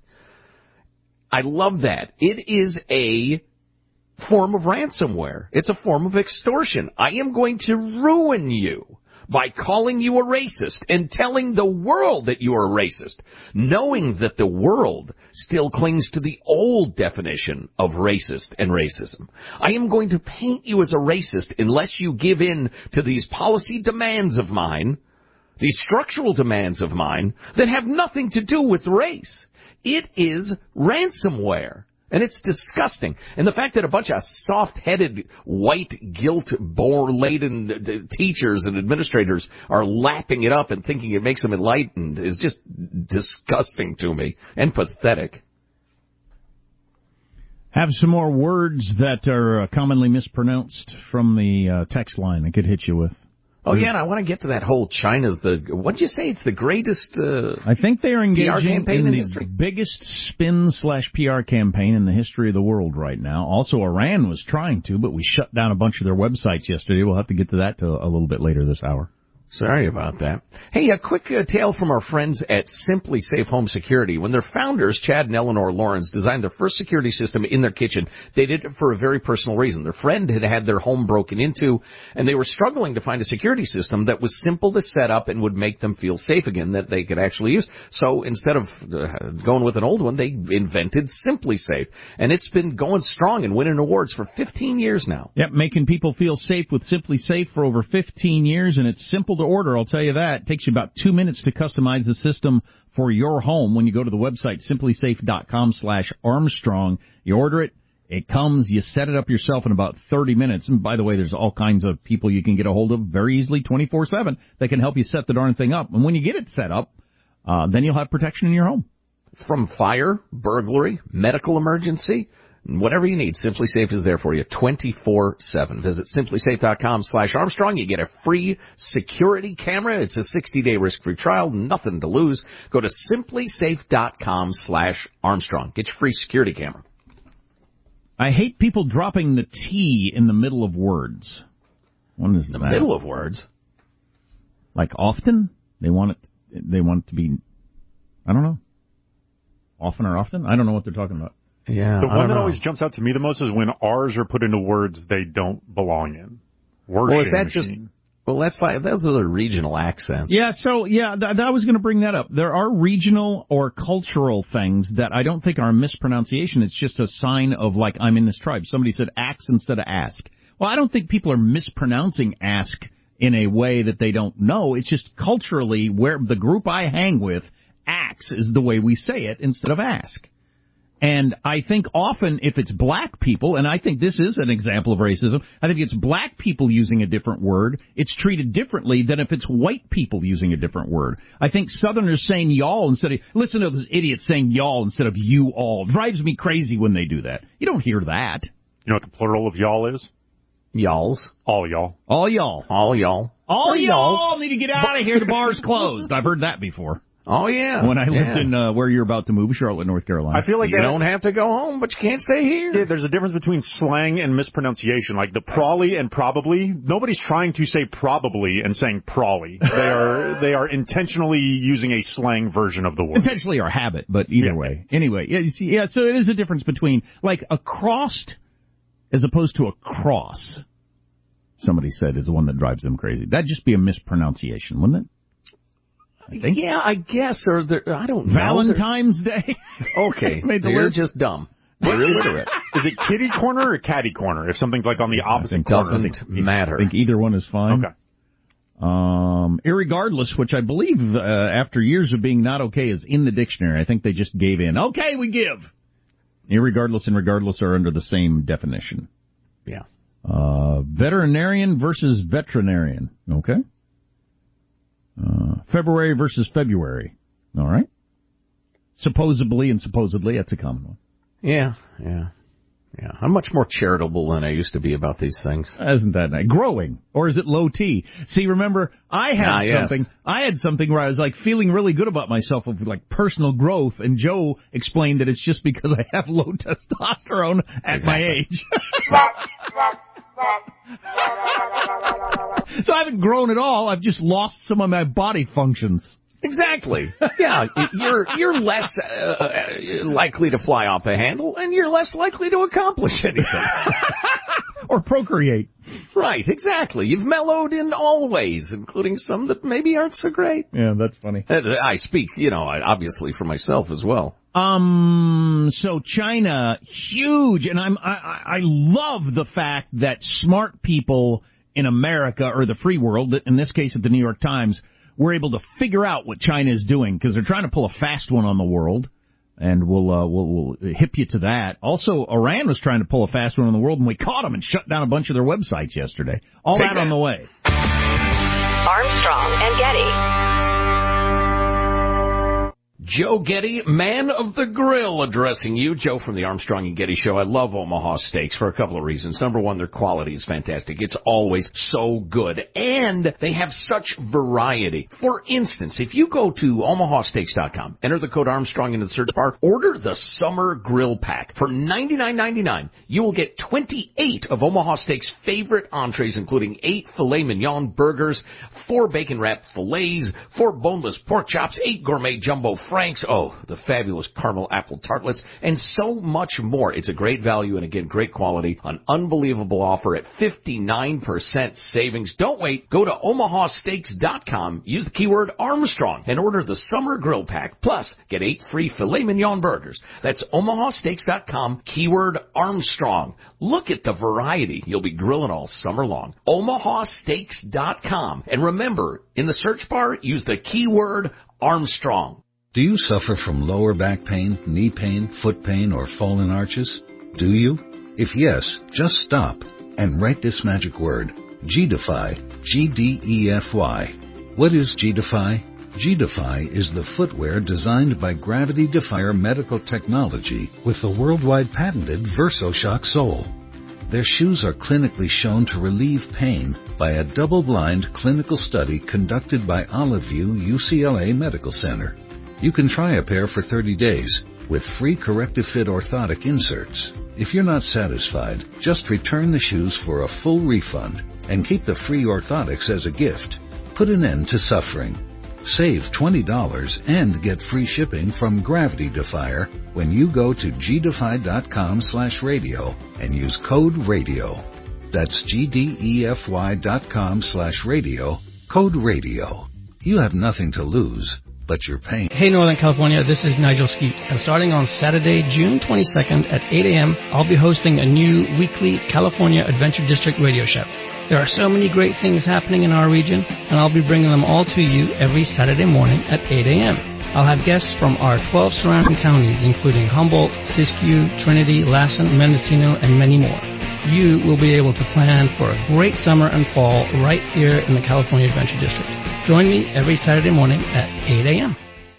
I love that. It is a form of ransomware. It's a form of extortion. I am going to ruin you by calling you a racist and telling the world that you are a racist, knowing that the world still clings to the old definition of racist and racism. I am going to paint you as a racist unless you give in to these policy demands of mine, these structural demands of mine that have nothing to do with race. It is ransomware. And it's disgusting. And the fact that a bunch of soft-headed, white, guilt-laden teachers and administrators are lapping it up and thinking it makes them enlightened is just disgusting to me and pathetic. Have some more words that are uh, commonly mispronounced from the uh, text line I could hit you with. Oh, yeah, and I want to get to that whole China's the, what'd you say, it's the greatest uh, I think they are engaging in, in the history? biggest spin slash P R campaign in the history of the world right now. Also, Iran was trying to, but we shut down a bunch of their websites yesterday. We'll have to get to that to a little bit later this hour. Sorry about that. Hey, a quick uh, tale from our friends at Simply Safe Home Security. When their founders, Chad and Eleanor Lawrence, designed their first security system in their kitchen, they did it for a very personal reason. Their friend had had their home broken into, and they were struggling to find a security system that was simple to set up and would make them feel safe again, that they could actually use. So instead of uh, going with an old one, they invented Simply Safe. And it's been going strong and winning awards for fifteen years now. Yep, making people feel safe with Simply Safe for over fifteen years, and it's simple to order, I'll tell you that. It takes you about two minutes to customize the system for your home when you go to the website simplysafe.com slash Armstrong. You order it, it comes, you set it up yourself in about thirty minutes. And by the way, there's all kinds of people you can get a hold of very easily twenty-four seven that can help you set the darn thing up. And when you get it set up, uh, then you'll have protection in your home. From fire, burglary, medical emergency, whatever you need, Simply Safe is there for you twenty-four seven. Visit simplysafe.com slash Armstrong. You get a free security camera. It's a sixty-day risk-free trial. Nothing to lose. Go to simplysafe.com slash Armstrong. Get your free security camera. I hate people dropping the T in the middle of words. What is the that? Middle of words? Like often? They want it, they want it to be, I don't know. Often or often? I don't know what they're talking about. Yeah, the one that know. always jumps out to me the most is when R's are put into words they don't belong in. Word well, is that machine. just? Well, that's like those are the regional accents. Yeah, so yeah, th- I was going to bring that up. There are regional or cultural things that I don't think are a mispronunciation. It's just a sign of like I'm in this tribe. Somebody said ax instead of ask. Well, I don't think people are mispronouncing ask in a way that they don't know. It's just culturally where the group I hang with. ax is the way we say it instead of ask. And I think often if it's black people, and I think this is an example of racism, I think it's black people using a different word, it's treated differently than if it's white people using a different word. I think Southerners saying y'all instead of, listen to those idiots saying y'all instead of you all. Drives me crazy when they do that. You don't hear that. You know what the plural of y'all is? Y'alls. All y'all. All y'all. All y'all. All y'all y'alls. need to get out of here. The bar's closed. I've heard that before. Oh, yeah. When I lived yeah. in uh, where you're about to move, Charlotte, North Carolina. I feel like you that, don't have to go home, but you can't stay here. Yeah, there's a difference between slang and mispronunciation. Like the probably and probably. Nobody's trying to say probably and saying probably. They are they are intentionally using a slang version of the word. Intentionally or habit, but either yeah. way. Anyway, yeah, you see, yeah. So it is a difference between like a crossed as opposed to a cross. Somebody said is the one that drives them crazy. That'd just be a mispronunciation, wouldn't it? I think. Yeah, I guess, or there, I don't know. Valentine's Day. Okay, Made the they're list. just dumb. They're illiterate. Is it kitty corner or catty corner? If something's like on the opposite it corner, doesn't matter. I think either one is fine. Okay. Um, irregardless, which I believe uh, after years of being not okay is in the dictionary. I think they just gave in. Okay, we give. Irregardless and regardless are under the same definition. Yeah. Uh, veterinarian versus veterinarian. Okay. Uh, February versus February. All right. Supposedly and supposedly, that's a common one. Yeah, yeah, yeah. I'm much more charitable than I used to be about these things. Isn't that nice? Growing. Or is it low T? See, remember, I had ah, something, yes. I had something where I was like feeling really good about myself of like personal growth, and Joe explained that it's just because I have low testosterone at exactly. my age. So I haven't grown at all. I've just lost some of my body functions. Exactly. Yeah, you're you're less uh, likely to fly off the handle, and you're less likely to accomplish anything. Or procreate. Right, exactly. You've mellowed in all ways, including some that maybe aren't so great. Yeah, that's funny. I speak, you know, obviously for myself as well. Um, so China, huge, and I'm, I, I love the fact that smart people in America, or the free world, in this case at the New York Times, were able to figure out what China is doing, because they're trying to pull a fast one on the world, and we'll, uh, we'll, we'll hip you to that. Also, Iran was trying to pull a fast one on the world, and we caught them and shut down a bunch of their websites yesterday. All Take that, that on the way. Armstrong and Getty. Joe Getty, man of the grill, addressing you. Joe from the Armstrong and Getty Show. I love Omaha Steaks for a couple of reasons. Number one, their quality is fantastic. It's always so good. And they have such variety. For instance, if you go to omaha steaks dot com, enter the code Armstrong into the search bar, order the Summer Grill Pack. For ninety-nine ninety-nine, you will get twenty-eight of Omaha Steaks' favorite entrees, including eight filet mignon burgers, four bacon-wrapped fillets, four boneless pork chops, eight gourmet jumbo franks, oh, the fabulous caramel apple tartlets, and so much more. It's a great value and, again, great quality. An unbelievable offer at fifty-nine percent savings. Don't wait. Go to omaha steaks dot com, use the keyword Armstrong, and order the Summer Grill Pack. Plus, get eight free filet mignon burgers. That's omaha steaks dot com, keyword Armstrong. Look at the variety. You'll be grilling all summer long. omaha steaks dot com. And remember, in the search bar, use the keyword Armstrong. Do you suffer from lower back pain, knee pain, foot pain, or fallen arches? Do you? If yes, just stop and write this magic word, G-Defy, G D E F Y. What is G-Defy? G-Defy is the footwear designed by Gravity Defier Medical Technology with the worldwide patented VersoShock sole. Their shoes are clinically shown to relieve pain by a double-blind clinical study conducted by Oliveview U C L A Medical Center. You can try a pair for thirty days with free corrective fit orthotic inserts. If you're not satisfied, just return the shoes for a full refund and keep the free orthotics as a gift. Put an end to suffering. Save twenty dollars and get free shipping from Gravity Defier when you go to g defy dot com slash radio and use code radio. That's G D E F Y dot com slash radio, code radio. You have nothing to lose but your pain. Hey, Northern California, this is Nigel Skeet, and starting on Saturday, June twenty-second at eight a.m., I'll be hosting a new weekly California Adventure District radio show. There are so many great things happening in our region, and I'll be bringing them all to you every Saturday morning at eight a.m. I'll have guests from our twelve surrounding counties, including Humboldt, Siskiyou, Trinity, Lassen, Mendocino, and many more. You will be able to plan for a great summer and fall right here in the California Adventure District. Join me every Saturday morning at eight a.m.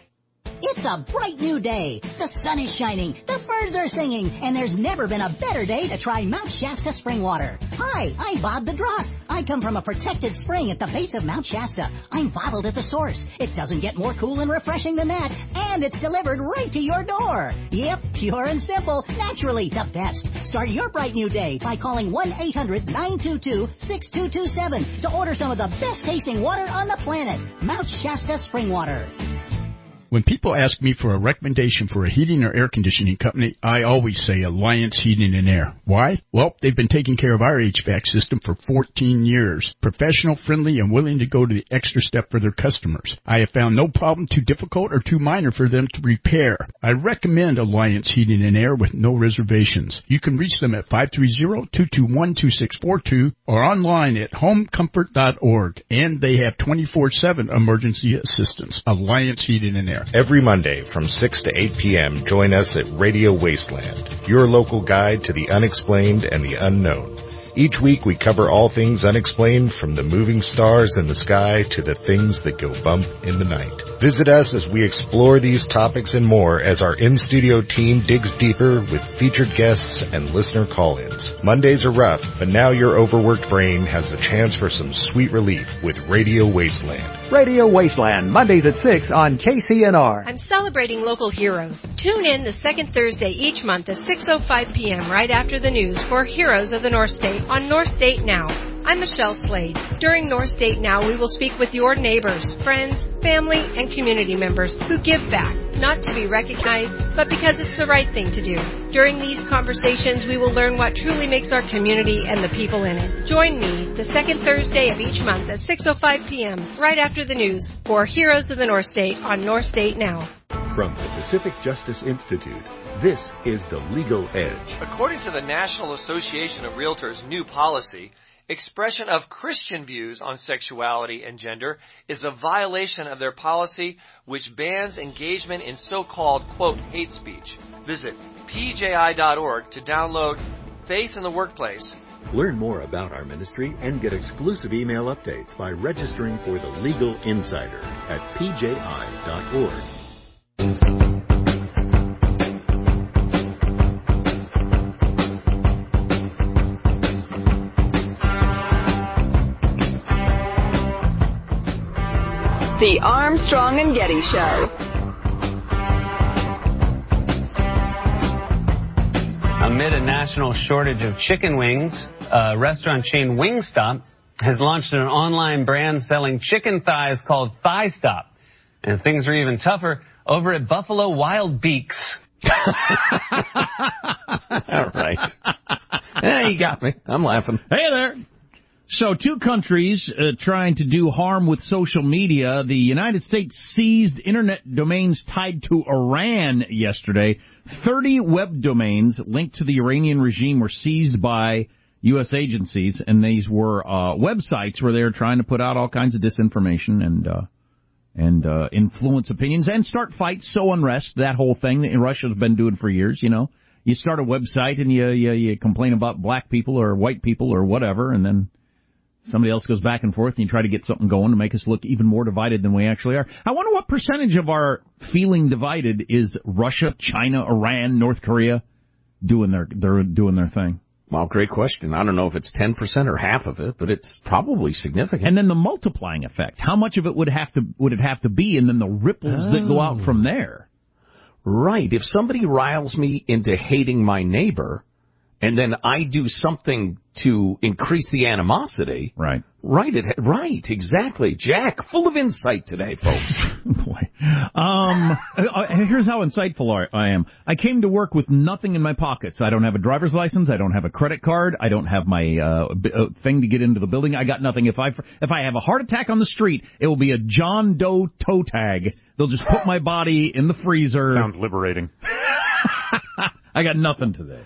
It's a bright new day. The sun is shining, the birds are singing, and there's never been a better day to try Mount Shasta spring water. Hi, I'm Bob the Drop. I come from a protected spring at the base of Mount Shasta. I'm bottled at the source. It doesn't get more cool and refreshing than that, and it's delivered right to your door. Yep, pure and simple, naturally the best. Start your bright new day by calling one eight hundred nine two two six two two seven to order some of the best tasting water on the planet. Mount Shasta spring water. When people ask me for a recommendation for a heating or air conditioning company, I always say Alliance Heating and Air. Why? Well, they've been taking care of our H V A C system for fourteen years. Professional, friendly, and willing to go to the extra step for their customers. I have found no problem too difficult or too minor for them to repair. I recommend Alliance Heating and Air with no reservations. You can reach them at five three zero, two two one, two six four two or online at home comfort dot org. And they have twenty-four seven emergency assistance. Alliance Heating and Air. Every Monday from six to eight p.m., join us at Radio Wasteland, your local guide to the unexplained and the unknown. Each week we cover all things unexplained, from the moving stars in the sky to the things that go bump in the night. Visit us as we explore these topics and more as our in-studio team digs deeper with featured guests and listener call-ins. Mondays are rough, but now your overworked brain has a chance for some sweet relief with Radio Wasteland. Radio Wasteland, Mondays at six on K C N R. I'm celebrating local heroes. Tune in the second Thursday each month at six oh five p.m. right after the news for Heroes of the North State on North State Now. I'm Michelle Slade. During North State Now, we will speak with your neighbors, friends, family, and community members who give back, not to be recognized, but because it's the right thing to do. During these conversations, we will learn what truly makes our community and the people in it. Join me the second Thursday of each month at six oh five p.m. right after the news for Heroes of the North State on North State Now. From the Pacific Justice Institute, this is The Legal Edge. According to the National Association of Realtors' new policy, expression of Christian views on sexuality and gender is a violation of their policy, which bans engagement in so-called, quote, hate speech. Visit P J I dot org to download Faith in the Workplace. Learn more about our ministry and get exclusive email updates by registering for The Legal Insider at P J I dot org. The Armstrong and Getty Show. Amid a national shortage of chicken wings, uh, restaurant chain Wingstop has launched an online brand selling chicken thighs called Thigh Stop. And things are even tougher over at Buffalo Wild Beaks. All right. Hey, you got me. I'm laughing. Hey there. So two countries uh, trying to do harm with social media. The United States seized internet domains tied to Iran yesterday. thirty web domains linked to the Iranian regime were seized by U S agencies, and these were uh, websites where they were trying to put out all kinds of disinformation and uh, and uh, influence opinions and start fights, sow unrest, that whole thing that Russia's been doing for years, you know. You start a website and you, you, you complain about black people or white people or whatever, and then somebody else goes back and forth, and you try to get something going to make us look even more divided than we actually are. I wonder what percentage of our feeling divided is Russia, China, Iran, North Korea doing their they're doing their thing. Well, great question. I don't know if it's ten percent or half of it, but it's probably significant. And then the multiplying effect. How much of it would have to would it have to be, and then the ripples oh. that go out from there? Right. If somebody riles me into hating my neighbor, and then I do something to increase the animosity. Right. Right. It, right. Exactly. Jack, full of insight today, folks. Boy. Um, here's how insightful I am. I came to work with nothing in my pockets. I don't have a driver's license. I don't have a credit card. I don't have my uh, b- uh, thing to get into the building. I got nothing. If I if I have a heart attack on the street, it will be a John Doe toe tag. They'll just put my body in the freezer. Sounds liberating. I got nothing today.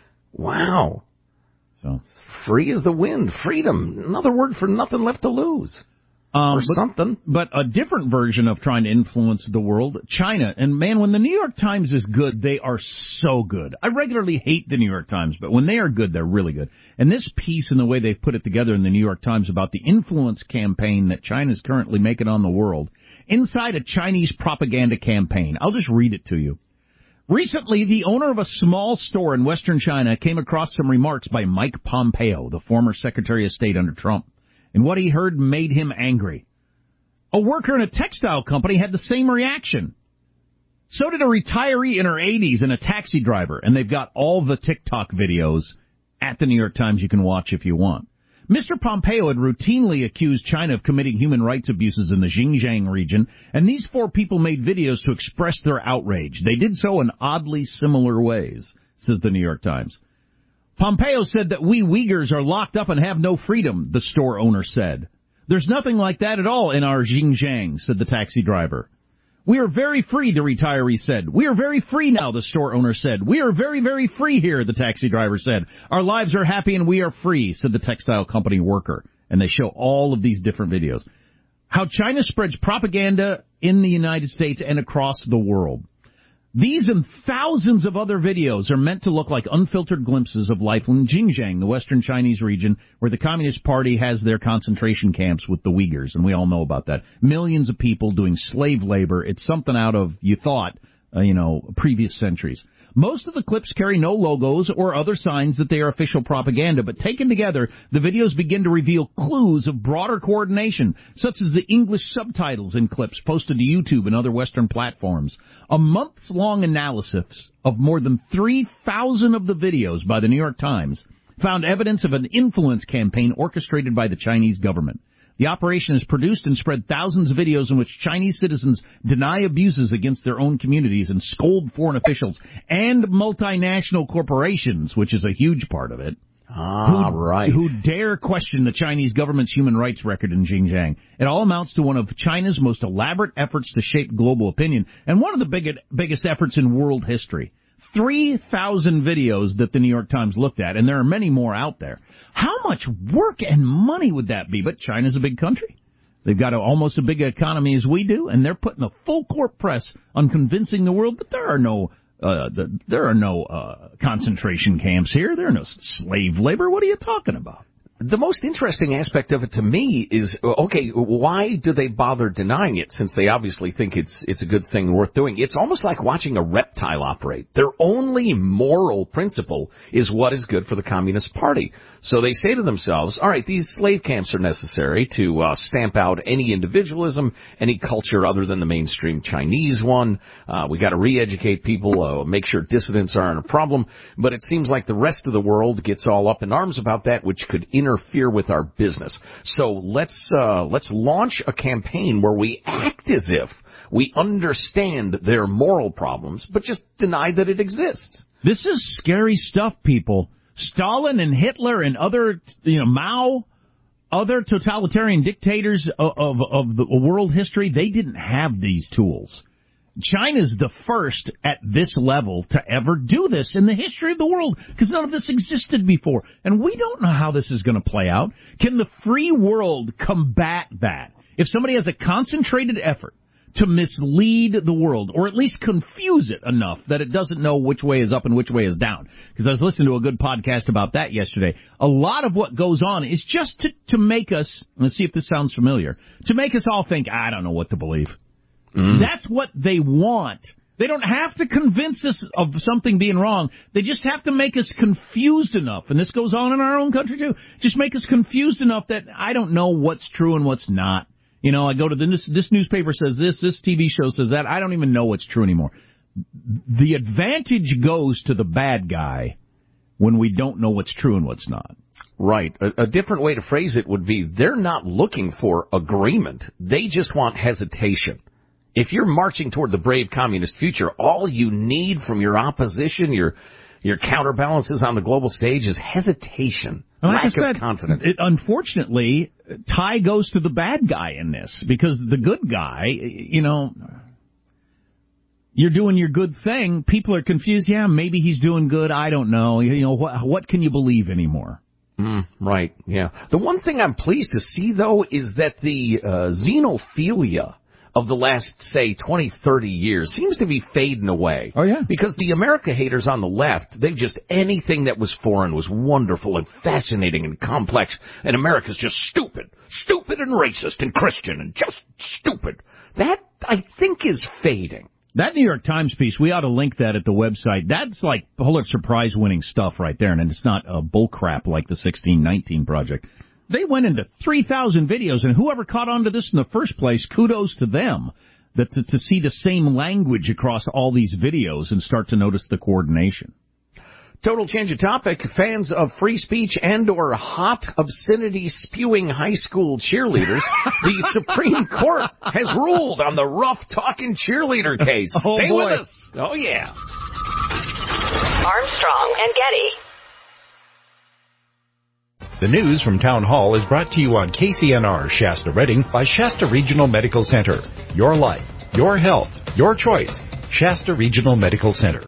Wow. So free as the wind. Freedom. Another word for nothing left to lose. Um, or but, something. But a different version of trying to influence the world, China. And man, when the New York Times is good, they are so good. I regularly hate the New York Times, but when they are good, they're really good. And this piece and the way they've put it together in the New York Times about the influence campaign that China is currently making on the world inside a Chinese propaganda campaign. I'll just read it to you. Recently, the owner of a small store in western China came across some remarks by Mike Pompeo, the former Secretary of State under Trump. And what he heard made him angry. A worker in a textile company had the same reaction. So did a retiree in her eighties and a taxi driver. And they've got all the TikTok videos at the New York Times you can watch if you want. Mister Pompeo had routinely accused China of committing human rights abuses in the Xinjiang region, and these four people made videos to express their outrage. They did so in oddly similar ways, says the New York Times. Pompeo said that we Uyghurs are locked up and have no freedom, the store owner said. There's nothing like that at all in our Xinjiang, said the taxi driver. We are very free, the retiree said. We are very free now, the store owner said. We are very, very free here, the taxi driver said. Our lives are happy and we are free, said the textile company worker. And they show all of these different videos. How China spreads propaganda in the United States and across the world. These and thousands of other videos are meant to look like unfiltered glimpses of life in Xinjiang, the western Chinese region, where the Communist Party has their concentration camps with the Uyghurs, and we all know about that. Millions of people doing slave labor. It's something out of, you thought, uh, you know, previous centuries. Most of the clips carry no logos or other signs that they are official propaganda, but taken together, the videos begin to reveal clues of broader coordination, such as the English subtitles in clips posted to YouTube and other Western platforms. A months-long analysis of more than three thousand of the videos by the New York Times found evidence of an influence campaign orchestrated by the Chinese government. The operation has produced and spread thousands of videos in which Chinese citizens deny abuses against their own communities and scold foreign officials and multinational corporations, which is a huge part of it. Ah, who, right. Who dare question the Chinese government's human rights record in Xinjiang. It all amounts to one of China's most elaborate efforts to shape global opinion and one of the big, biggest efforts in world history. three thousand videos that the New York Times looked at, and there are many more out there. How much work and money would that be? But China's a big country. They've got a, almost a big economy as we do, and they're putting a full court press on convincing the world that there are no uh, the, there are no uh, concentration camps here. There are no slave labor. What are you talking about? The most interesting aspect of it to me is, okay, why do they bother denying it, since they obviously think it's it's a good thing worth doing? It's almost like watching a reptile operate. Their only moral principle is what is good for the Communist Party. So they say to themselves, all right, these slave camps are necessary to uh, stamp out any individualism, any culture other than the mainstream Chinese one. Uh, we got to re-educate people, uh, make sure dissidents aren't a problem. But it seems like the rest of the world gets all up in arms about that, which could interfere with our business. So let's uh, let's launch a campaign where we act as if we understand their moral problems, but just deny that it exists. This is scary stuff, people. Stalin and Hitler and other, you know, Mao, other totalitarian dictators of, of, of the world history, they didn't have these tools. China's the first at this level to ever do this in the history of the world, because none of this existed before. And we don't know how this is going to play out. Can the free world combat that? If somebody has a concentrated effort to mislead the world, or at least confuse it enough that it doesn't know which way is up and which way is down. Because I was listening to a good podcast about that yesterday. A lot of what goes on is just to, to make us, let's see if this sounds familiar, to make us all think, I don't know what to believe. Mm. That's what they want. They don't have to convince us of something being wrong. They just have to make us confused enough. And this goes on in our own country, too. Just make us confused enough that I don't know what's true and what's not. You know, I go to the, this, this newspaper says this, this T V show says that. I don't even know what's true anymore. The advantage goes to the bad guy when we don't know what's true and what's not. Right. A, a different way to phrase it would be they're not looking for agreement. They just want hesitation. If you're marching toward the brave communist future, all you need from your opposition, your your counterbalances on the global stage is hesitation, like lack I said, of confidence. It, unfortunately, tie goes to the bad guy in this, because the good guy, you know, you're doing your good thing. People are confused. Yeah, maybe he's doing good. I don't know. You know, what, what can you believe anymore? Mm, right, yeah. The one thing I'm pleased to see, though, is that the uh, xenophilia of the last, say, twenty, thirty years seems to be fading away. Oh, yeah. Because the America haters on the left, they've just, anything that was foreign was wonderful and fascinating and complex, and America's just stupid. Stupid and racist and Christian and just stupid. That, I think, is fading. That New York Times piece, we ought to link that at the website. That's like Pulitzer Prize-winning stuff right there, and it's not uh, bullcrap like the sixteen nineteen Project. They went into three thousand videos, and whoever caught on to this in the first place, kudos to them, that to, to see the same language across all these videos and start to notice the coordination. Total change of topic. Fans of free speech and or hot obscenity spewing high school cheerleaders, the Supreme Court has ruled on the rough talking cheerleader case. Oh, Stay boy. with us. Oh, yeah. Armstrong and Getty. The news from Town Hall is brought to you on K C N R Shasta Redding by Shasta Regional Medical Center. Your life, your health, your choice. Shasta Regional Medical Center.